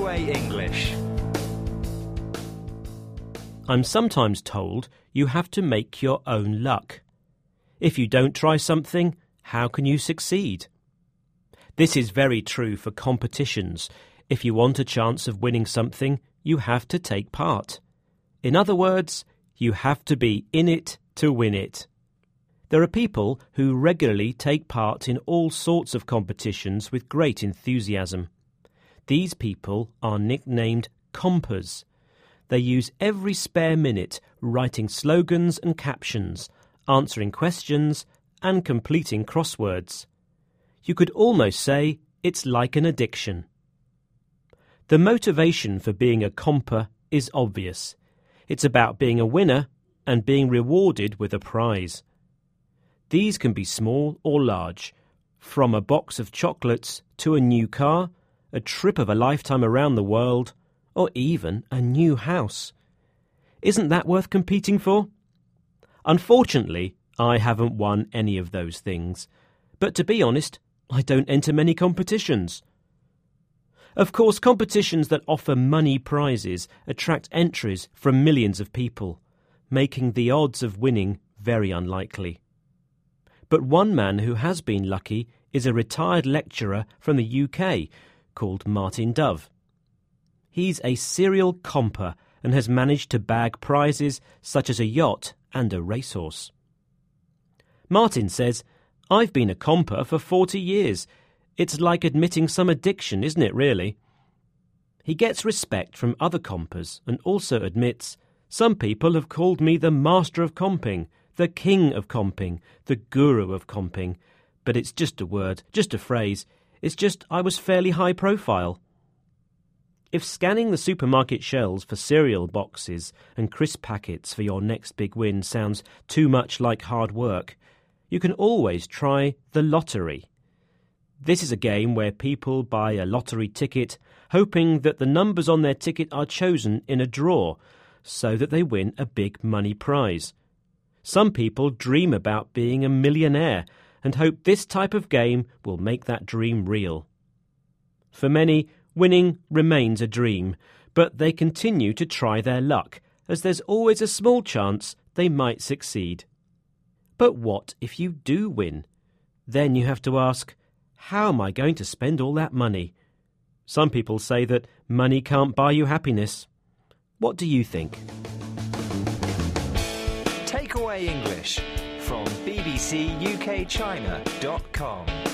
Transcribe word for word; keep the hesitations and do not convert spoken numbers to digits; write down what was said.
Takeaway English. I'm sometimes told you have to make your own luck. If you don't try something, how can you succeed? This is very true for competitions. If you want a chance of winning something, you have to take part. In other words, you have to be in it to win it. There are people who regularly take part in all sorts of competitions with great enthusiasm. These people are nicknamed compers. They use every spare minute writing slogans and captions, answering questions and completing crosswords. You could almost say it's like an addiction. The motivation for being a comper is obvious. It's about being a winner and being rewarded with a prize. These can be small or large, from a box of chocolates to a new car, a trip of a lifetime around the world, or even a new house. Isn't that worth competing for? Unfortunately, I haven't won any of those things. But to be honest, I don't enter many competitions. Of course, competitions that offer money prizes attract entries from millions of people, making the odds of winning very unlikely. But one man who has been lucky is a retired lecturer from the U K called Martin Dove. He's a serial comper and has managed to bag prizes such as a yacht and a racehorse. Martin says, "I've been a comper for forty years. It's like admitting some addiction, isn't it, really?" He gets respect from other compers and also admits, "Some people have called me the master of comping, the king of comping, the guru of comping. But it's just a word, just a phrase. It's just I was fairly high profile." If scanning the supermarket shelves for cereal boxes and crisp packets for your next big win sounds too much like hard work, you can always try the lottery. This is a game where people buy a lottery ticket, hoping that the numbers on their ticket are chosen in a draw, so that they win a big money prize. Some people dream about being a millionaire and hope this type of game will make that dream real. For many, winning remains a dream, but they continue to try their luck, as there's always a small chance they might succeed. But what if you do win? Then you have to ask, how am I going to spend all that money? Some people say that money can't buy you happiness. What do you think? Takeaway English from b b c u k china dot com.